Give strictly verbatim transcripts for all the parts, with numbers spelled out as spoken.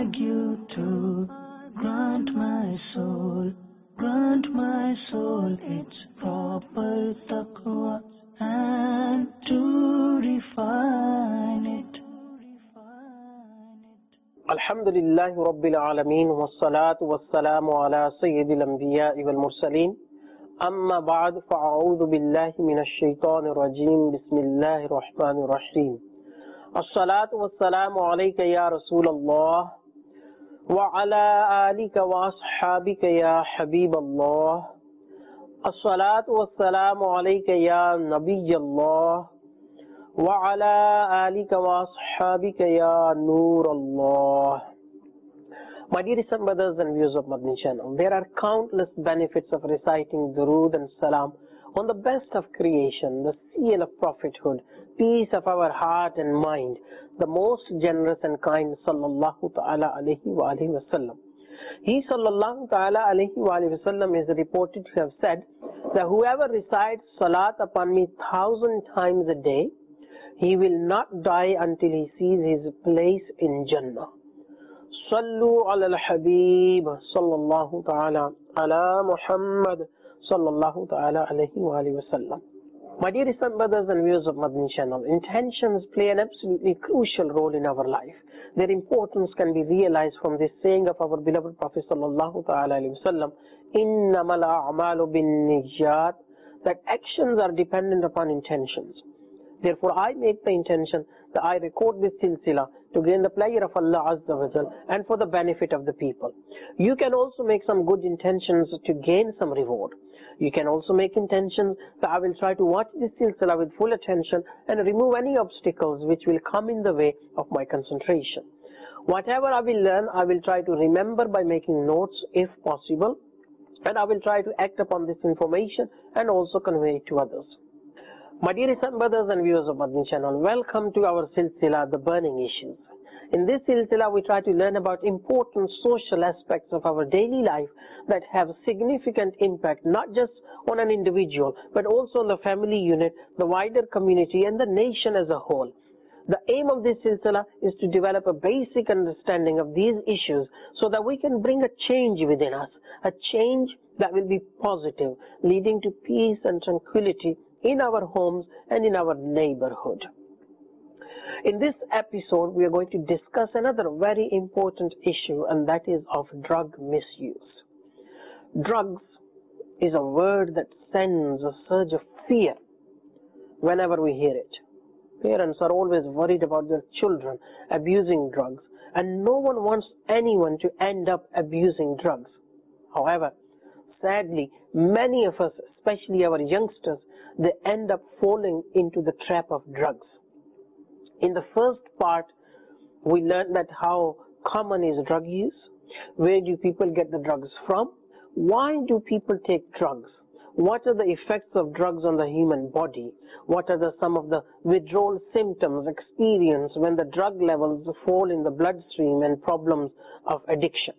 beg you to grant my soul, grant my soul its proper taqwa, and to refine it. Alhamdulillahi Rabbil Alameen, wassalatu wassalamu ala sayyidil anbiya'i wal mursaleen. Amma ba'd, fa'a'udhu billahi minash shaitanir rajeem. Bismillahir rahmanir rahim. As-salatu wassalamu alayka ya Rasulallah, wa ala alika wa ashabika ya Habiballah. As-salatu wassalamu alayka ya Nabiyallah, wa ala alika wa ashabika ya Nur Allah. My dear brothers and viewers of Madani channel, there are countless benefits of reciting Durood and Salam on the best of creation, the seal of prophethood, peace of our heart and mind, the most generous and kind sallallahu ta'ala alayhi wa alihi wa sallam. He sallallahu ta'ala alayhi wa alihi wa sallam is reported to have said that whoever recites salat upon me thousand times a day, he will not die until he sees his place in Jannah. Sallu ala al-Habib sallallahu ta'ala ala Muhammad sallallahu ta'ala alayhi wa alihi wa sallam. My dear brothers and viewers of Madani channel, intentions play an absolutely crucial role in our life. Their importance can be realized from this saying of our beloved Prophet sallallahu ta'ala alayhi wa sallam, innamal a'malu bin niyat, that actions are dependent upon intentions. Therefore, I make the intention that I record this silsila to gain the pleasure of Allah Azza wa Jal and for the benefit of the people. You can also make some good intentions to gain some reward. You can also make intentions that I will try to watch this silsila with full attention and remove any obstacles which will come in the way of my concentration. Whatever I will learn, I will try to remember by making notes if possible, and I will try to act upon this information and also convey it to others. My dear brothers and viewers of Madani channel, welcome to our silsila, the burning issues. In this silsila, we try to learn about important social aspects of our daily life that have significant impact not just on an individual, but also on the family unit, the wider community, and the nation as a whole. The aim of this silsila is to develop a basic understanding of these issues so that we can bring a change within us, a change that will be positive, leading to peace and tranquility in our homes and in our neighborhood. In this episode, we are going to discuss another very important issue, and that is of drug misuse. Drugs is a word that sends a surge of fear whenever we hear it. Parents are always worried about their children abusing drugs, and no one wants anyone to end up abusing drugs. However, sadly, many of us, especially our youngsters, they end up falling into the trap of drugs. In the first part, we learned that how common is drug use, where do people get the drugs from, why do people take drugs, what are the effects of drugs on the human body, what are the, some of the withdrawal symptoms experienced when the drug levels fall in the bloodstream, and problems of addiction.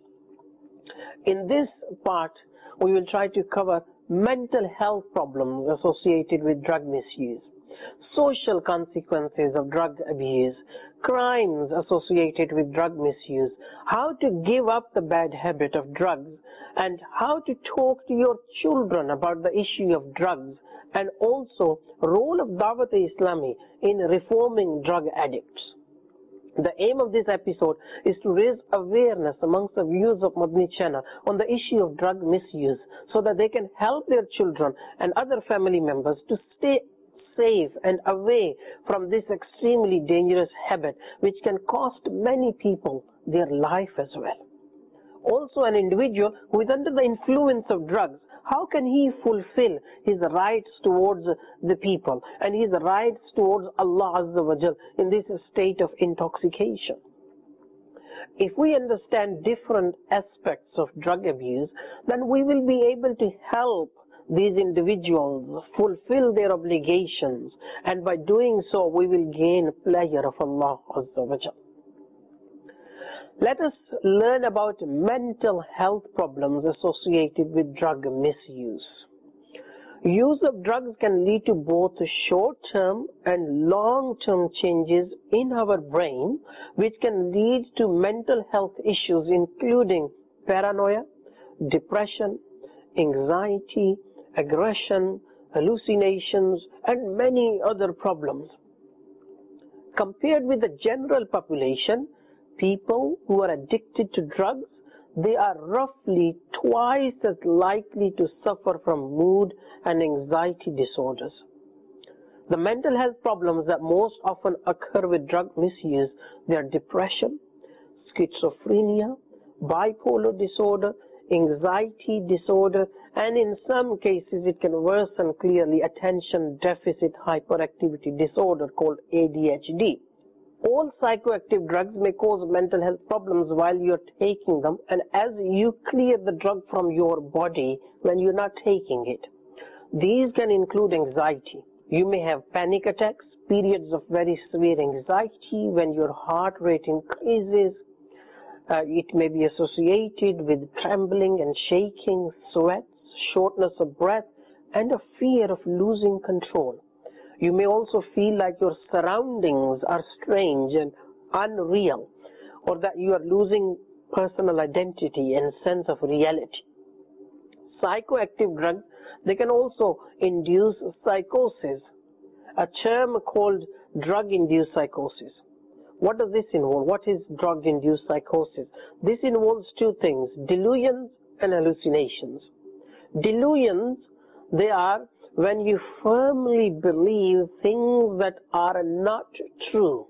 In this part, we will try to cover mental health problems associated with drug misuse, social consequences of drug abuse, crimes associated with drug misuse, how to give up the bad habit of drugs, and how to talk to your children about the issue of drugs, and also role of Dawat-e-Islami in reforming drug addicts. The aim of this episode is to raise awareness amongst the viewers of Madani channel on the issue of drug misuse so that they can help their children and other family members to stay safe and away from this extremely dangerous habit which can cost many people their life as well. Also, an individual who is under the influence of drugs, how can he fulfill his rights towards the people and his rights towards Allah Azza wa Jal in this state of intoxication? If we understand different aspects of drug abuse, then we will be able to help these individuals fulfill their obligations, and by doing so we will gain pleasure of Allah Azza wa Jal. Let us learn about mental health problems associated with drug misuse. Use of drugs can lead to both short-term and long-term changes in our brain, which can lead to mental health issues including paranoia, depression, anxiety, aggression, hallucinations, and many other problems. Compared with the general population, people who are addicted to drugs, they are roughly twice as likely to suffer from mood and anxiety disorders. The mental health problems that most often occur with drug misuse, they are depression, schizophrenia, bipolar disorder, anxiety disorder, and in some cases it can worsen clearly attention deficit hyperactivity disorder called A D H D. All psychoactive drugs may cause mental health problems while you're taking them, and as you clear the drug from your body when you're not taking it. These can include anxiety. You may have panic attacks, periods of very severe anxiety when your heart rate increases. Uh, it may be associated with trembling and shaking, sweats, shortness of breath, and a fear of losing control. You may also feel like your surroundings are strange and unreal, or that you are losing personal identity and sense of reality. Psychoactive drugs, they can also induce psychosis, a term called drug-induced psychosis. What does this involve? What is drug-induced psychosis? This involves two things, delusions and hallucinations. Delusions, they are when you firmly believe things that are not true.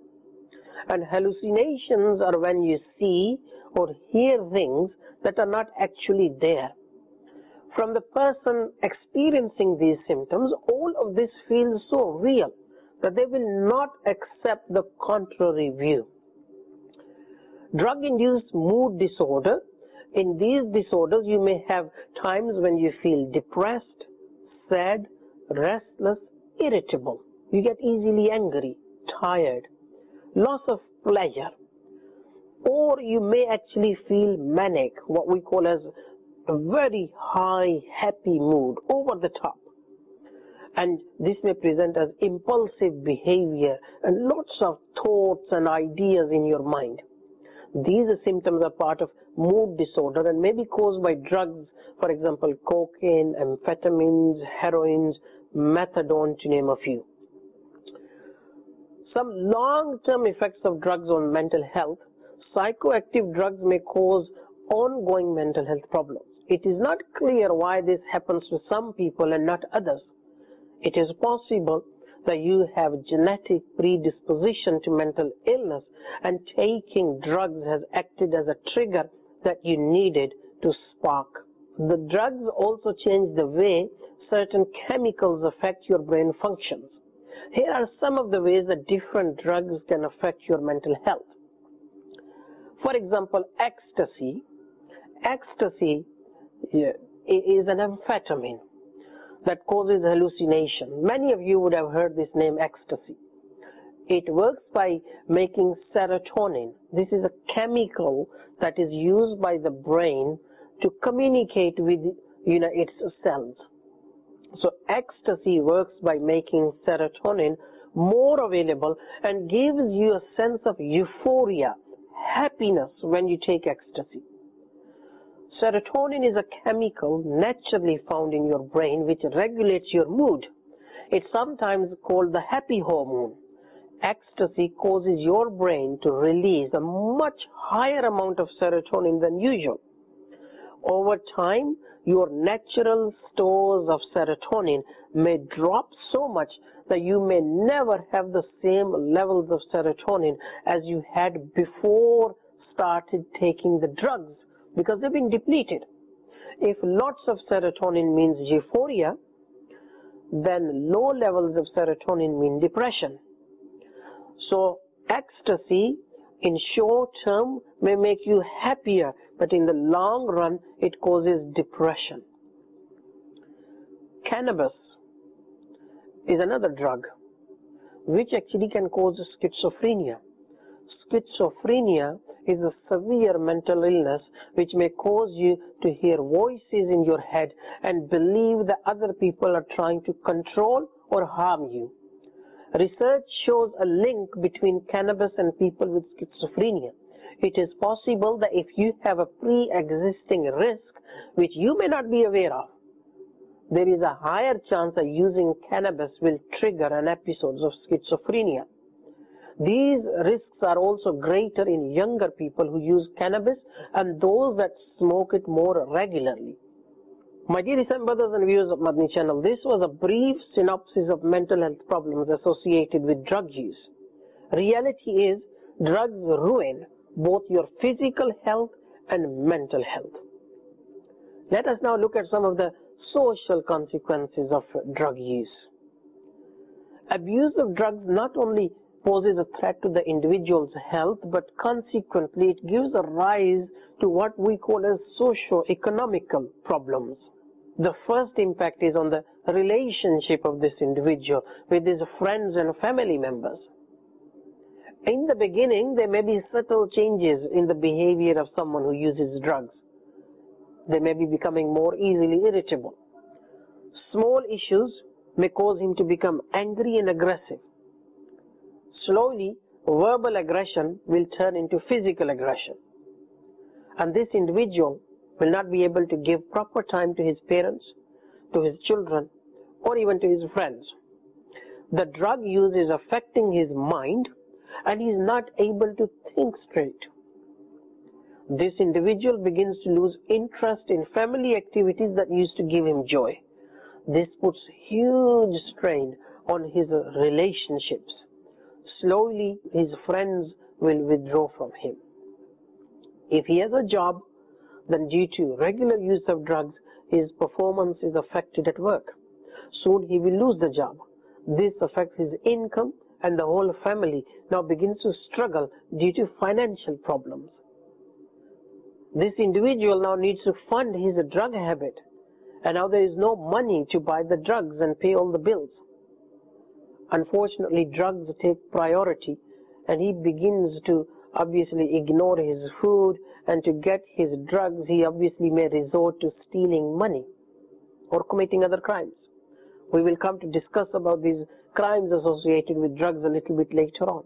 And hallucinations are when you see or hear things that are not actually there. From the person experiencing these symptoms, all of this feels so real that they will not accept the contrary view. Drug-induced mood disorder. In these disorders, you may have times when you feel depressed, sad, restless, irritable. You get easily angry, tired, loss of pleasure. Or you may actually feel manic, what we call as a very high, happy mood, over the top. And this may present as impulsive behavior and lots of thoughts and ideas in your mind. These symptoms are part of mood disorder and may be caused by drugs, for example, cocaine, amphetamines, heroin, methadone, to name a few. Some long-term effects of drugs on mental health. Psychoactive drugs may cause ongoing mental health problems. It is not clear why this happens to some people and not others. It is possible that you have genetic predisposition to mental illness and taking drugs has acted as a trigger that you needed to spark. The drugs also change the way certain chemicals affect your brain functions. Here are some of the ways that different drugs can affect your mental health. For example, ecstasy. Ecstasy is an amphetamine that causes hallucination. Many of you would have heard this name, ecstasy. It works by making serotonin. This is a chemical that is used by the brain to communicate with, you know, its cells. So ecstasy works by making serotonin more available and gives you a sense of euphoria, happiness when you take ecstasy. Serotonin is a chemical naturally found in your brain which regulates your mood. It's sometimes called the happy hormone. Ecstasy causes your brain to release a much higher amount of serotonin than usual. Over time, your natural stores of serotonin may drop so much that you may never have the same levels of serotonin as you had before started taking the drugs, because they've been depleted. If lots of serotonin means euphoria, then low levels of serotonin mean depression. So ecstasy in short term may make you happier, but in the long run it causes depression. Cannabis is another drug which actually can cause schizophrenia. Schizophrenia is a severe mental illness which may cause you to hear voices in your head and believe that other people are trying to control or harm you. Research shows a link between cannabis and people with schizophrenia. It is possible that if you have a pre-existing risk which you may not be aware of, there is a higher chance that using cannabis will trigger an episode of schizophrenia. These risks are also greater in younger people who use cannabis and those that smoke it more regularly. My dear brothers and viewers of Madani channel, this was a brief synopsis of mental health problems associated with drug use. Reality is, drugs ruin both your physical health and mental health. Let us now look at some of the social consequences of drug use. Abuse of drugs not only poses a threat to the individual's health, but consequently it gives a rise to what we call as socio-economical problems. The first impact is on the relationship of this individual with his friends and family members. In the beginning, there may be subtle changes in the behavior of someone who uses drugs. They may be becoming more easily irritable. Small issues may cause him to become angry and aggressive. Slowly, verbal aggression will turn into physical aggression. And this individual will not be able to give proper time to his parents, to his children, or even to his friends. The drug use is affecting his mind and he is not able to think straight. This individual begins to lose interest in family activities that used to give him joy. This puts huge strain on his relationships. Slowly, his friends will withdraw from him. If he has a job, then due to regular use of drugs, his performance is affected at work. Soon he will lose the job. This affects his income and the whole family now begins to struggle due to financial problems. This individual now needs to fund his drug habit, and now there is no money to buy the drugs and pay all the bills. Unfortunately, drugs take priority and he begins to obviously ignore his food, and to get his drugs he obviously may resort to stealing money or committing other crimes. We will come to discuss about these crimes associated with drugs a little bit later on.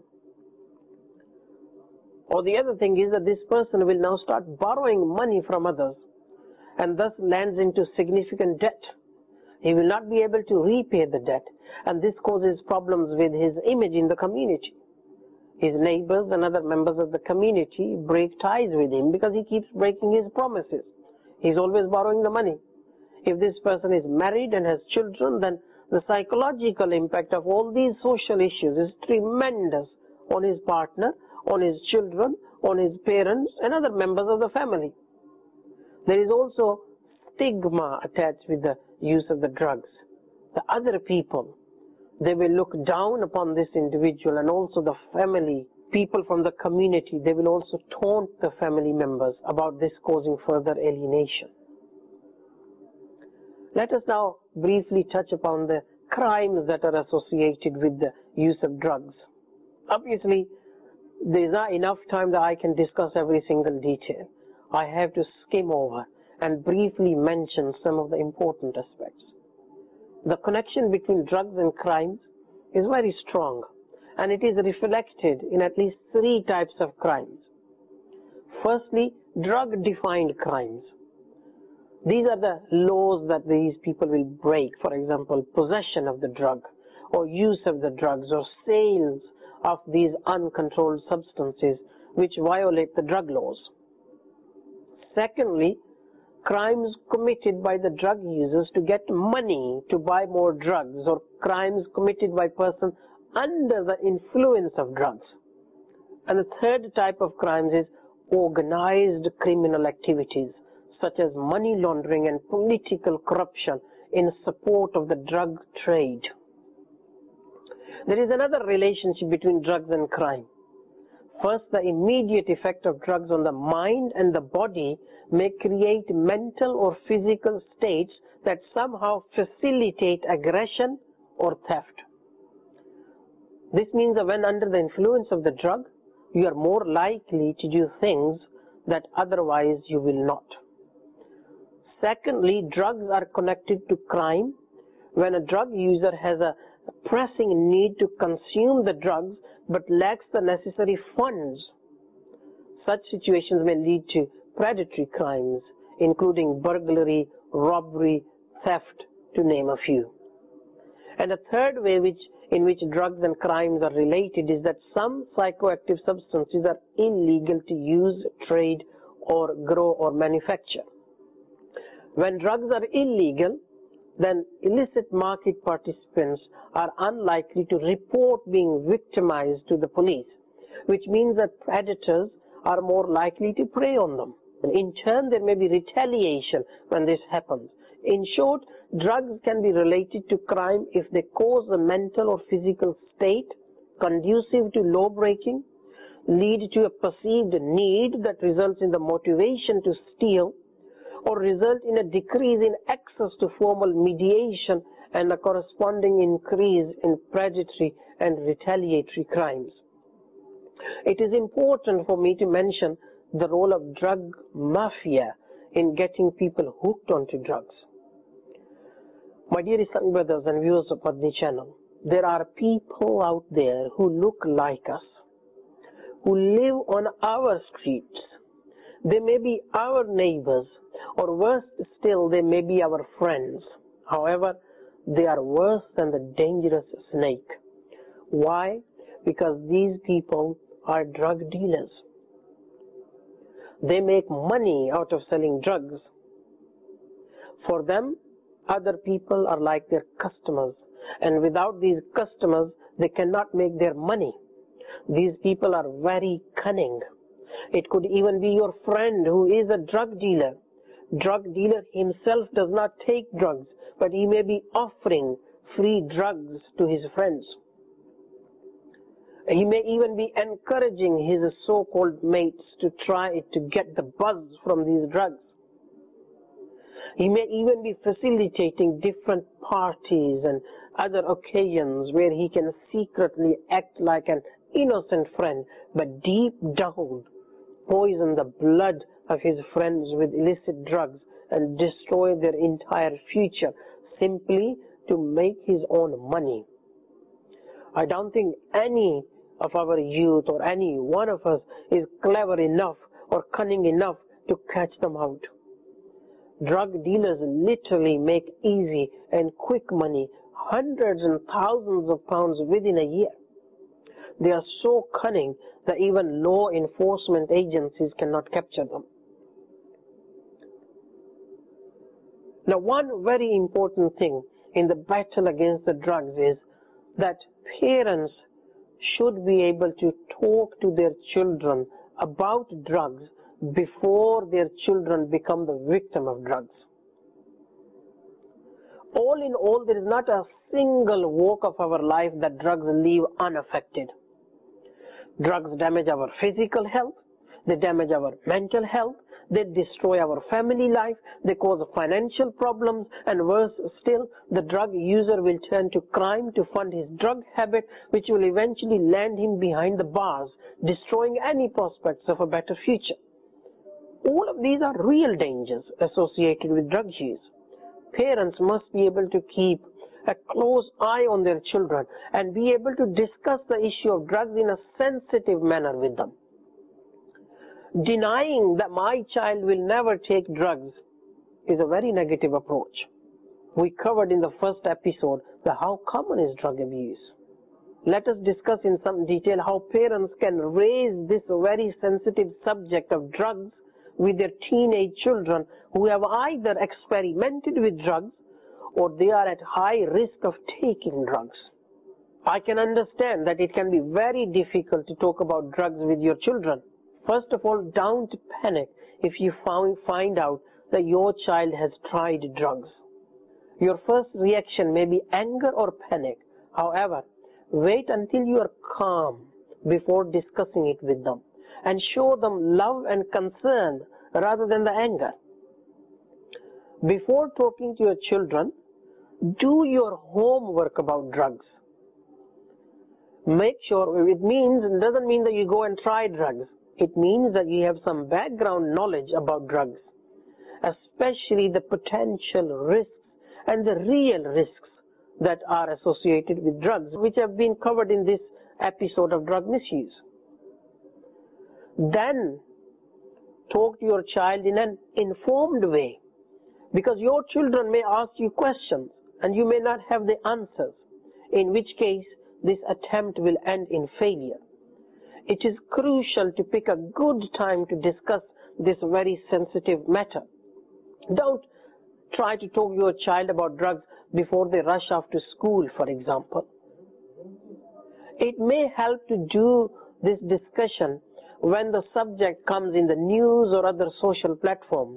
Or the other thing is that this person will now start borrowing money from others and thus lands into significant debt. He will not be able to repay the debt, and this causes problems with his image in the community. His neighbors and other members of the community break ties with him because he keeps breaking his promises. He's always borrowing the money. If this person is married and has children, then the psychological impact of all these social issues is tremendous on his partner, on his children, on his parents and other members of the family. There is also stigma attached with the use of the drugs. The other people, they will look down upon this individual, and also the family, people from the community, they will also taunt the family members about this, causing further alienation. Let us now briefly touch upon the crimes that are associated with the use of drugs. Obviously, there is not enough time that I can discuss every single detail. I have to skim over and briefly mention some of the important aspects. The connection between drugs and crimes is very strong, and it is reflected in at least three types of crimes. Firstly, drug-defined crimes. These are the laws that these people will break. For example, possession of the drug, or use of the drugs, or sales of these uncontrolled substances which violate the drug laws. Secondly, crimes committed by the drug users to get money to buy more drugs, or crimes committed by persons under the influence of drugs. And the third type of crimes is organized criminal activities, such as money laundering and political corruption in support of the drug trade. There is another relationship between drugs and crime. First, the immediate effect of drugs on the mind and the body may create mental or physical states that somehow facilitate aggression or theft. This means that when under the influence of the drug, you are more likely to do things that otherwise you will not. Secondly, drugs are connected to crime. When a drug user has a pressing need to consume the drugs but lacks the necessary funds, such situations may lead to predatory crimes, including burglary, robbery, theft, to name a few. And a third way which, in which drugs and crimes are related is that some psychoactive substances are illegal to use, trade, or grow or manufacture. When drugs are illegal, then illicit market participants are unlikely to report being victimized to the police, which means that predators are more likely to prey on them. And in turn, there may be retaliation when this happens. In short, drugs can be related to crime if they cause a mental or physical state conducive to law breaking, lead to a perceived need that results in the motivation to steal, or result in a decrease in access to formal mediation and a corresponding increase in predatory and retaliatory crimes. It is important for me to mention the role of drug mafia in getting people hooked onto drugs. My dear Islamic brothers and viewers of Madani channel, there are people out there who look like us, who live on our streets. They may be our neighbors, or worse still, they may be our friends. However, they are worse than the dangerous snake. Why? Because these people are drug dealers. They make money out of selling drugs. For them, other people are like their customers, and without these customers, they cannot make their money. These people are very cunning. It could even be your friend who is a drug dealer. Drug dealer himself does not take drugs, but he may be offering free drugs to his friends. He may even be encouraging his so-called mates to try to get the buzz from these drugs. He may even be facilitating different parties and other occasions where he can secretly act like an innocent friend, but deep down poison the blood of his friends with illicit drugs and destroy their entire future simply to make his own money. I don't think any of our youth or any one of us is clever enough or cunning enough to catch them out. Drug dealers literally make easy and quick money, hundreds and thousands of pounds within a year. They are so cunning that even law enforcement agencies cannot capture them. Now, one very important thing in the battle against the drugs is that parents should be able to talk to their children about drugs before their children become the victim of drugs. All in all, there is not a single walk of our life that drugs leave unaffected. Drugs damage our physical health, they damage our mental health, they destroy our family life, they cause financial problems, and worse still, the drug user will turn to crime to fund his drug habit, which will eventually land him behind the bars, destroying any prospects of a better future. All of these are real dangers associated with drug use. Parents must be able to keep a close eye on their children and be able to discuss the issue of drugs in a sensitive manner with them. Denying that my child will never take drugs is a very negative approach. We covered in the first episode the how common is drug abuse. Let us discuss in some detail how parents can raise this very sensitive subject of drugs with their teenage children who have either experimented with drugs or they are at high risk of taking drugs. I can understand that it can be very difficult to talk about drugs with your children. First of all, don't panic if you found, find out that your child has tried drugs. Your first reaction may be anger or panic. However, wait until you are calm before discussing it with them and show them love and concern rather than the anger. Before talking to your children, do your homework about drugs. Make sure, it means, it doesn't mean that you go and try drugs. It means that you have some background knowledge about drugs, especially the potential risks and the real risks that are associated with drugs, which have been covered in this episode of drug misuse. Then talk to your child in an informed way, because your children may ask you questions and you may not have the answers, in which case this attempt will end in failure. It is crucial to pick a good time to discuss this very sensitive matter. Don't try to talk to your child about drugs before they rush off to school, for example. It may help to do this discussion when the subject comes in the news or other social platforms.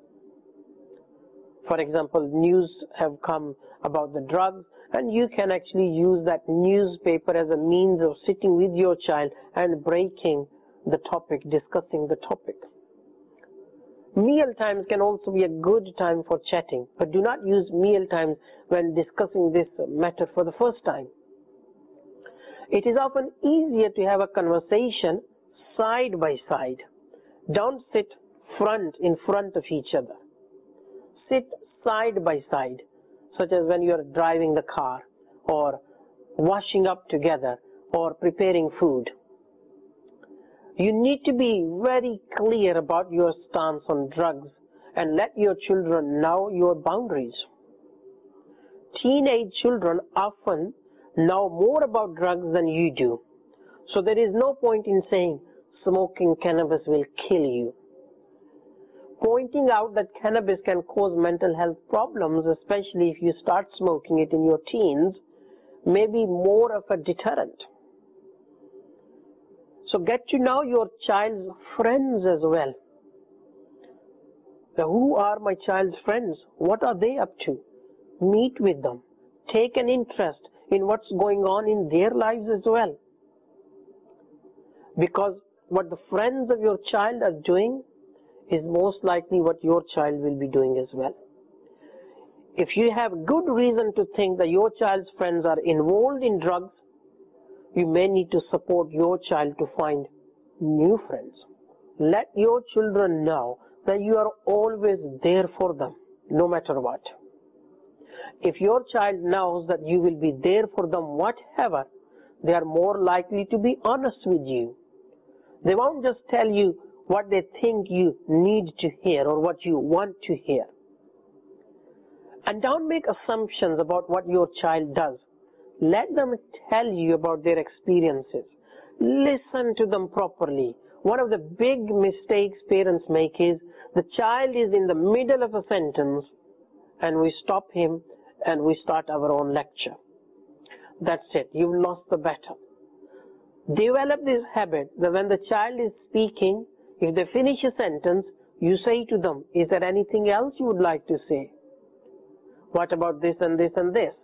For example, news have come about the drugs, and you can actually use that newspaper as a means of sitting with your child and breaking the topic, discussing the topic. Meal times can also be a good time for chatting, but do not use meal times when discussing this matter for the first time. It is often easier to have a conversation side by side. Don't sit front in front of each other. Sit side by side, such as when you are driving the car, or washing up together, or preparing food. You need to be very clear about your stance on drugs and let your children know your boundaries. Teenage children often know more about drugs than you do, so there is no point in saying smoking cannabis will kill you. Pointing out that cannabis can cause mental health problems, especially if you start smoking it in your teens, may be more of a deterrent. So get to know your child's friends as well. Now, who are my child's friends? What are they up to? Meet with them. Take an interest in what's going on in their lives as well. Because what the friends of your child are doing is most likely what your child will be doing as well. If you have good reason to think that your child's friends are involved in drugs, you may need to support your child to find new friends. Let your children know that you are always there for them, no matter what. If your child knows that you will be there for them whatever, they are more likely to be honest with you. They won't just tell you what they think you need to hear or what you want to hear. And don't make assumptions about what your child does. Let them tell you about their experiences. Listen to them properly. One of the big mistakes parents make is the child is in the middle of a sentence and we stop him and we start our own lecture. That's it. You've lost the battle. Develop this habit that when the child is speaking, if they finish a sentence, you say to them, is there anything else you would like to say? What about this and this and this?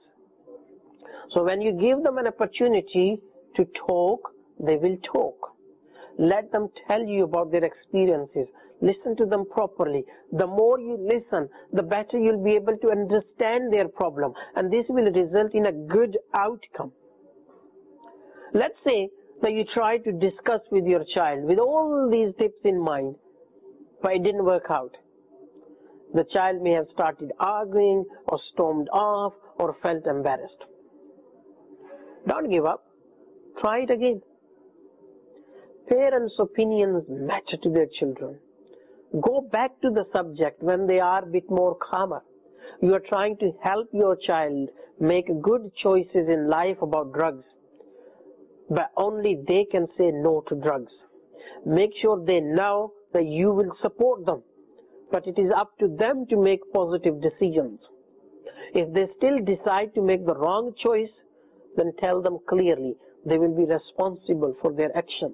So when you give them an opportunity to talk, they will talk. Let them tell you about their experiences. Listen to them properly. The more you listen, the better you'll be able to understand their problem, and this will result in a good outcome. Let's say that you try to discuss with your child with all these tips in mind, but it didn't work out. The child may have started arguing or stormed off or felt embarrassed. Don't give up. Try it again. Parents' opinions matter to their children. Go back to the subject when they are a bit more calmer. You are trying to help your child make good choices in life about drugs, but only they can say no to drugs. Make sure they know that you will support them, but it is up to them to make positive decisions. If they still decide to make the wrong choice, then tell them clearly they will be responsible for their actions.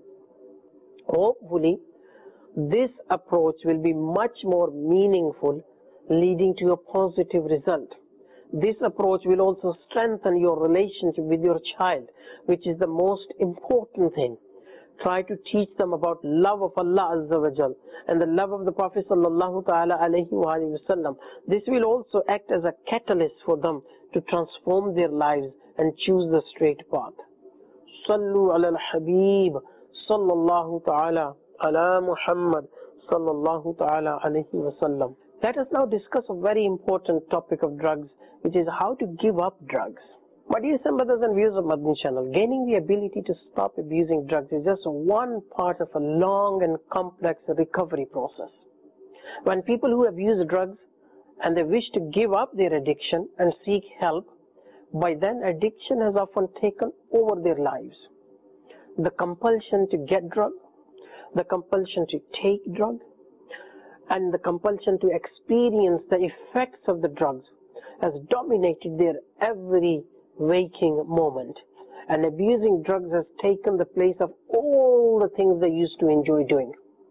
Hopefully, this approach will be much more meaningful, leading to a positive result. This approach will also strengthen your relationship with your child, which is the most important thing. Try to teach them about love of Allah Azza wa Jal and the love of the Prophet Sallallahu Ta'ala Alaihi Wasallam. This will also act as a catalyst for them to transform their lives and choose the straight path. Sallu ala al-Habib sallallahu ta'ala ala Muhammad sallallahu ta'ala alayhi wa sallam. Let us now discuss a very important topic of drugs, which is how to give up drugs. My dear brothers and viewers of Madani channel, gaining the ability to stop abusing drugs is just one part of a long and complex recovery process. When people who abuse drugs and they wish to give up their addiction and seek help, by then addiction has often taken over their lives. The compulsion to get drug, the compulsion to take drug, and the compulsion to experience the effects of the drugs has dominated their every waking moment, and abusing drugs has taken the place of all the things they used to enjoy doing.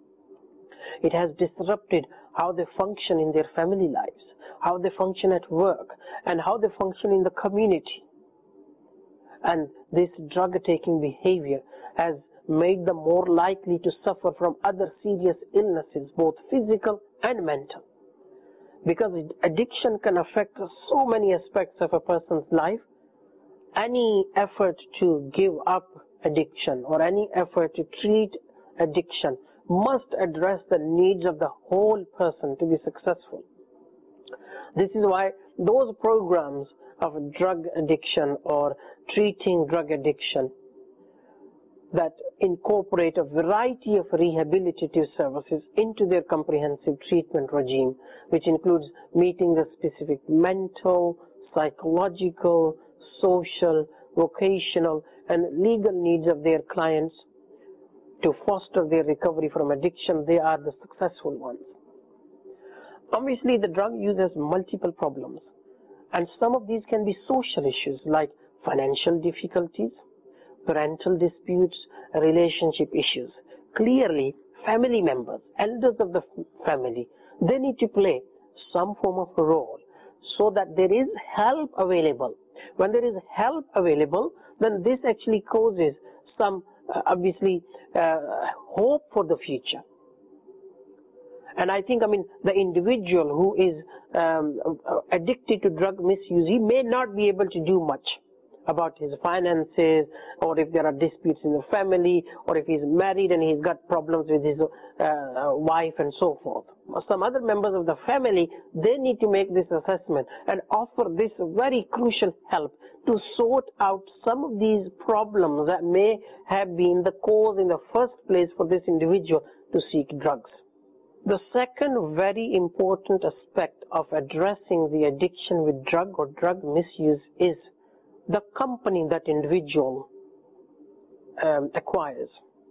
It has disrupted how they function in their family lives, how they function at work, and how they function in the community. And this drug-taking behavior has made them more likely to suffer from other serious illnesses, both physical and mental. Because addiction can affect so many aspects of a person's life, any effort to give up addiction or any effort to treat addiction must address the needs of the whole person to be successful. This is why those programs of drug addiction or treating drug addiction that incorporate a variety of rehabilitative services into their comprehensive treatment regime, which includes meeting the specific mental, psychological, social, vocational, and legal needs of their clients to foster their recovery from addiction, they are the successful ones. Obviously, the drug use has multiple problems, and some of these can be social issues like financial difficulties, parental disputes, relationship issues. Clearly, family members, elders of the family, they need to play some form of a role so that there is help available. When there is help available, then this actually causes some, uh, obviously, uh, hope for the future. And I think, I mean, the individual who is um, addicted to drug misuse, he may not be able to do much about his finances, or if there are disputes in the family, or if he's married and he's got problems with his uh, wife and so forth. Some other members of the family, they need to make this assessment and offer this very crucial help to sort out some of these problems that may have been the cause in the first place for this individual to seek drugs. The second very important aspect of addressing the addiction with drug or drug misuse is the company that individual um, acquires.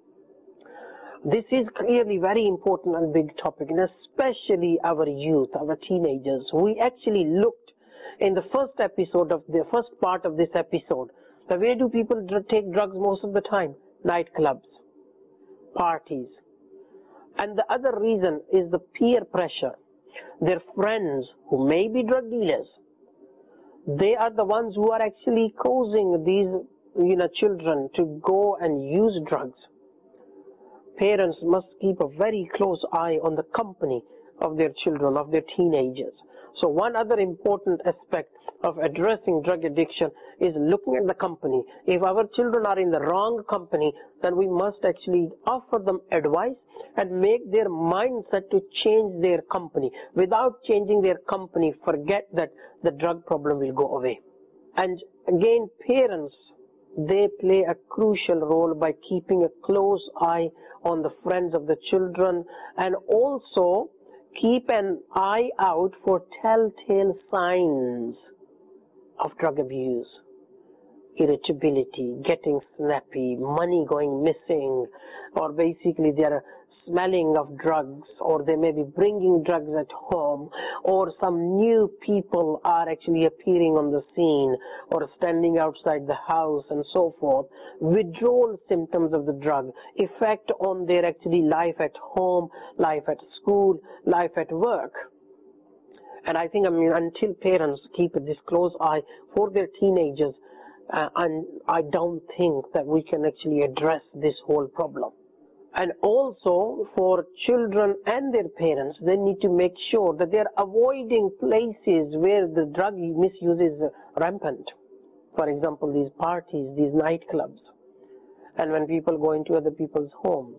This is clearly very important and big topic, and especially our youth, our teenagers. We actually looked in the first episode of the first part of this episode, that where do people take drugs most of the time? Nightclubs, parties. And the other reason is the peer pressure. Their friends who may be drug dealers, they are the ones who are actually causing these, you know, children to go and use drugs. Parents must keep a very close eye on the company of their children, of their teenagers. So one other important aspect of addressing drug addiction is looking at the company. If our children are in the wrong company, then we must actually offer them advice and make their mindset to change their company. Without changing their company, forget that the drug problem will go away. And again, parents, they play a crucial role by keeping a close eye on the friends of the children, and also keep an eye out for telltale signs of drug abuse. Irritability, getting snappy, money going missing, or basically they are smelling of drugs, or they may be bringing drugs at home, or some new people are actually appearing on the scene or standing outside the house and so forth. Withdrawal symptoms of the drug, effect on their actually life at home, life at school, life at work. And I think, I mean, until parents keep this close eye for their teenagers, uh, and I don't think that we can actually address this whole problem. And also for children and their parents, they need to make sure that they're avoiding places where the drug misuse is rampant. For example, these parties, these nightclubs. and when people go into other people's homes.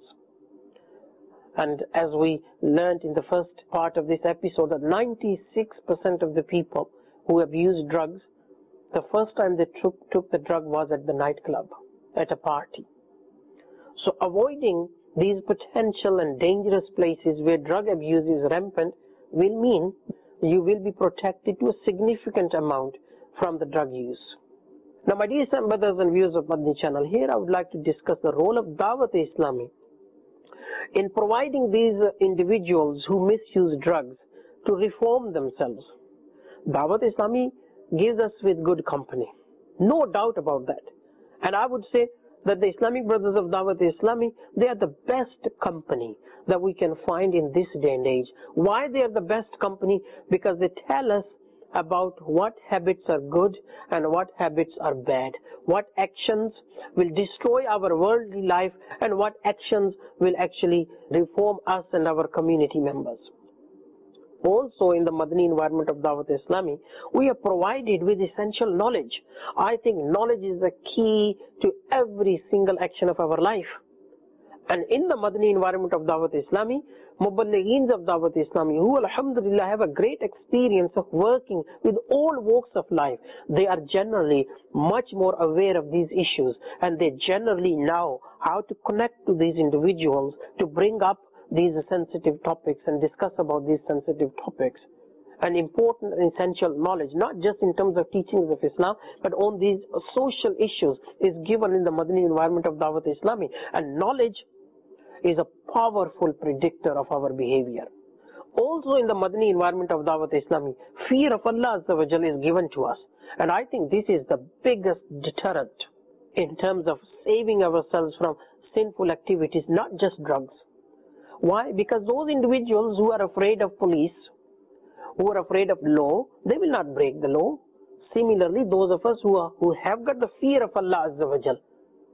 And as we learned in the first part of this episode, that ninety-six percent of the people who abuse drugs, the first time they took, took the drug was at the nightclub, at a party. So avoiding these potential and dangerous places where drug abuse is rampant will mean you will be protected to a significant amount from the drug use. Now, my dear brothers and viewers of Madani channel, here I would like to discuss the role of Dawat-e-Islami in providing these individuals who misuse drugs to reform themselves. Dawat-e-Islami gives us with good company, no doubt about that. And I would say that the Islamic brothers of Dawat-e-Islami, they are the best company that we can find in this day and age. Why they are the best company? Because they tell us about what habits are good and what habits are bad, what actions will destroy our worldly life and what actions will actually reform us and our community members. Also, in the Madani environment of Dawat-e-Islami, we are provided with essential knowledge. I think knowledge is the key to every single action of our life. And in the Madani environment of Dawat-e-Islami, Muballigheens of Dawat-e-Islami, who alhamdulillah have a great experience of working with all walks of life, they are generally much more aware of these issues, and they generally know how to connect to these individuals to bring up these sensitive topics and discuss about these sensitive topics. An important and essential knowledge, not just in terms of teachings of Islam, but on these social issues is given in the Madani environment of Dawat-e-Islami. And knowledge is a powerful predictor of our behavior. Also in the Madani environment of Dawat-e-Islami, fear of Allah Azza wa Jalla is given to us. And I think this is the biggest deterrent in terms of saving ourselves from sinful activities, not just drugs. Why? Because those individuals who are afraid of police, who are afraid of law, they will not break the law. Similarly, those of us who are, who have got the fear of Allah Azza wa Jal,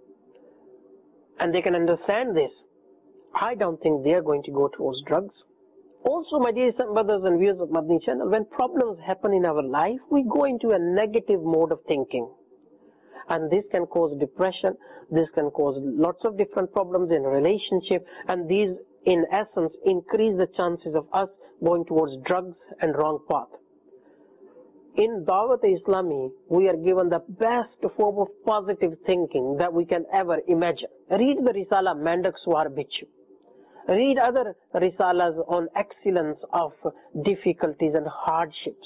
and they can understand this, I don't think they are going to go towards drugs. Also, my dear brothers and viewers of Madani channel, when problems happen in our life, we go into a negative mode of thinking. And this can cause depression, this can cause lots of different problems in a relationship, and these in essence increase the chances of us going towards drugs and wrong path. In Dawat-e-Islami, we are given the best form of positive thinking that we can ever imagine. Read the Risala Mandak Swar Bichu. Read other Risalas on excellence of difficulties and hardships.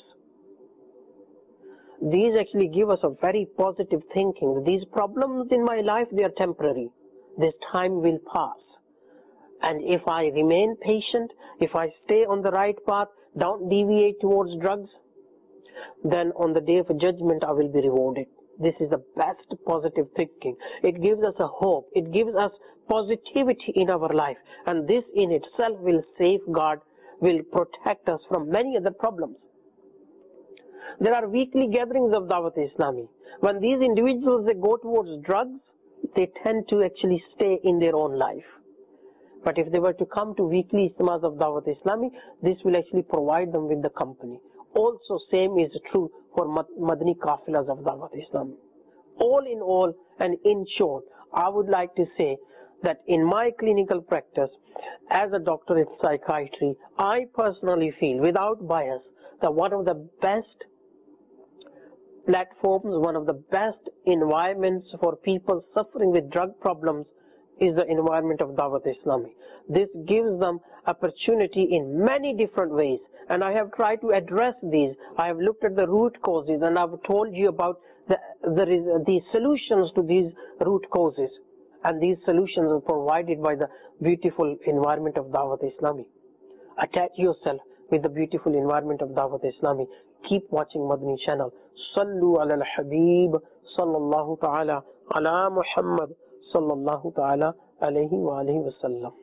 These actually give us a very positive thinking. These problems in my life, they are temporary. This time will pass. And if I remain patient, if I stay on the right path, don't deviate towards drugs, then on the day of judgment I will be rewarded. This is the best positive thinking. It gives us a hope. It gives us positivity in our life. And this in itself will safeguard, will protect us from many other problems. There are weekly gatherings of Dawat-e-Islami. When these individuals, they go towards drugs, they tend to actually stay in their own life. But if they were to come to weekly Ijtimas of Dawat-e-Islami, this will actually provide them with the company. Also, same is true for Madani Kafilas of Dawat-e-Islami. All in all, and in short, I would like to say that in my clinical practice, as a doctor in psychiatry, I personally feel, without bias, that one of the best platforms, one of the best environments for people suffering with drug problems is the environment of Dawat-e-Islami. This gives them opportunity in many different ways, and I have tried to address these. I have looked at the root causes, and I've told you about the, the, the solutions to these root causes, and these solutions are provided by the beautiful environment of Dawat-e-Islami. Attach yourself with the beautiful environment of Dawat-e-Islami. Keep watching Madani channel. Sallu ala al-Habib sallallahu ta'ala ala Muhammad sallallahu ta'ala alayhi wa alihi wa sallam.